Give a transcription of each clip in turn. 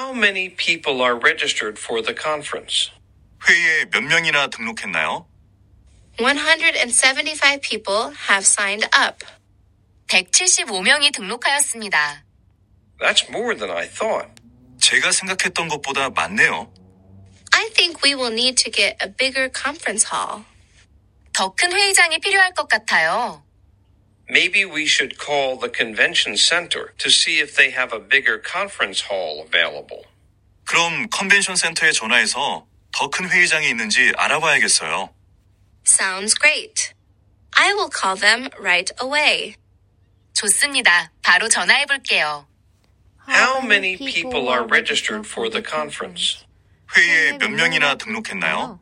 How many people are registered for the conference? 회의에 몇 명이나 등록했나요? 175 people have signed up. 175명이 등록하였습니다. That's more than I thought. 제가 생각했던 것보다 많네요. I think we will need to get a bigger conference hall. 더 큰 회의장이 필요할 것 같아요. Maybe we should call the convention center to see if they have a bigger conference hall available. 그럼 컨벤션 센터에 전화해서 더 큰 회의장이 있는지 알아봐야겠어요. Sounds great. I will call them right away. 좋습니다. 바로 전화해 볼게요. How many people are registered for the conference? 회의에 몇 명이나 등록했나요?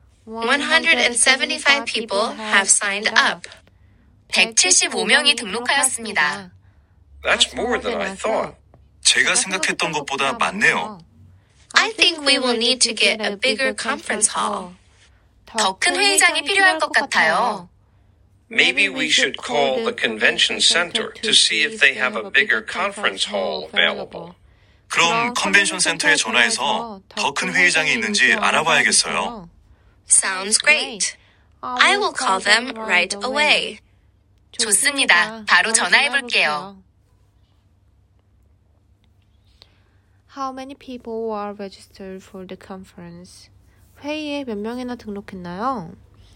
175 people have signed up. 175명이 등록하였습니다. That's more than I thought. 제가 생각했던 것보다 많네요. I think we will need to get a bigger conference hall. 더 큰 회의장이 필요할 것 같아요. Maybe we should call the convention center to see if they have a bigger conference hall available. 그럼 컨벤션 센터에 전화해서 더 큰 회의장이 있는지 알아봐야겠어요. Sounds great. I will call them right away. 좋습니다. 바로 전화해 볼게요. How many people are registered for the conference? 회의에 몇 명이나 등록했나요?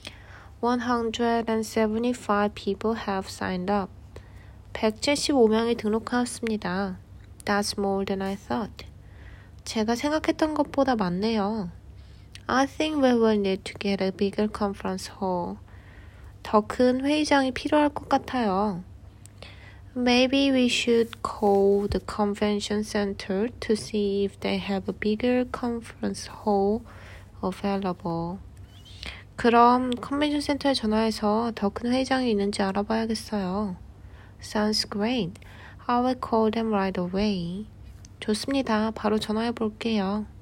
175 people have signed up. 175명이 등록하였습니다. That's more than I thought. 제가 생각했던 것보다 많네요. I think we will need to get a bigger conference hall. 더 큰 회의장이 필요할 것 같아요. Maybe we should call the convention center to see if they have a bigger conference hall available. 그럼 컨벤션 센터에 전화해서 더 큰 회의장이 있는지 알아봐야겠어요. Sounds great. I will call them right away. 좋습니다. 바로 전화해 볼게요.